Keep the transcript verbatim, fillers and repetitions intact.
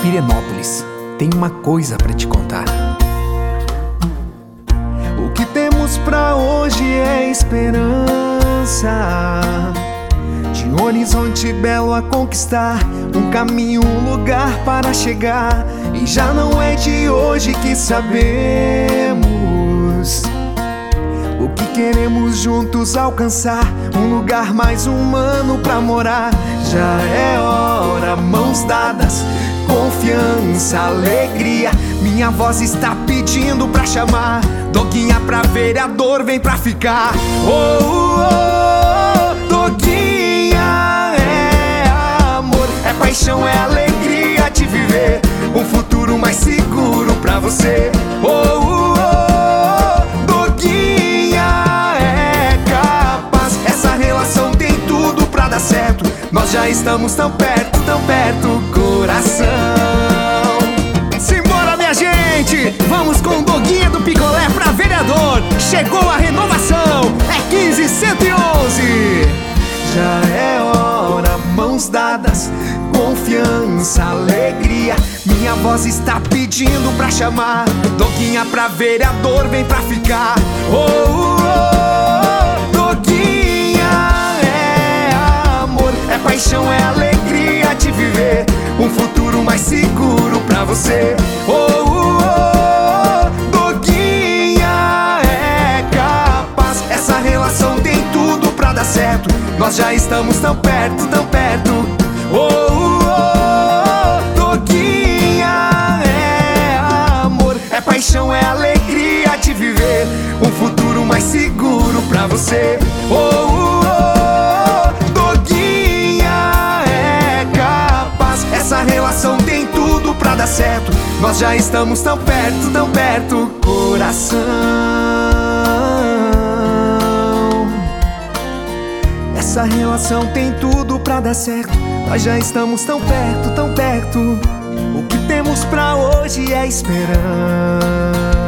Pirenópolis, tem uma coisa pra te contar. O que temos pra hoje é esperança de um horizonte belo a conquistar, um caminho, um lugar para chegar. E já não é de hoje que sabemos o que queremos juntos alcançar, um lugar mais humano pra morar. Já é hora, mãos dadas, confiança, alegria. Minha voz está pedindo pra chamar. Doguinha pra vereador, vem pra ficar. Oh, oh, oh, Doguinha é amor, é paixão, é alegria de viver um futuro mais seguro pra você. Oh, oh, oh, Doguinha é capaz, essa relação tem tudo pra dar certo. Nós já estamos tão perto, tão perto, coração. Simbora, minha gente! Vamos com o Doguinha do Picolé pra vereador. Chegou a renovação, é quinze cento e onze. Já é hora, mãos dadas, confiança, alegria. Minha voz está pedindo pra chamar. Doguinha pra vereador, vem pra ficar. Oh, oh, oh, Doguinha é amor, é paixão, é alegria de viver um futuro mais seguro pra você. Oh, oh, oh, Doguinha é capaz, essa relação tem tudo pra dar certo. Nós já estamos tão perto, tão perto. Oh, oh, oh, Doguinha é amor, é paixão, é alegria de viver um futuro mais seguro pra você. Oh, oh, oh, Doguinha é capaz, essa relação tem tudo pra dar certo. Nós já estamos tão perto, tão perto, coração. Essa relação tem tudo pra dar certo. Nós já estamos tão perto, tão perto. O que temos pra hoje é esperança.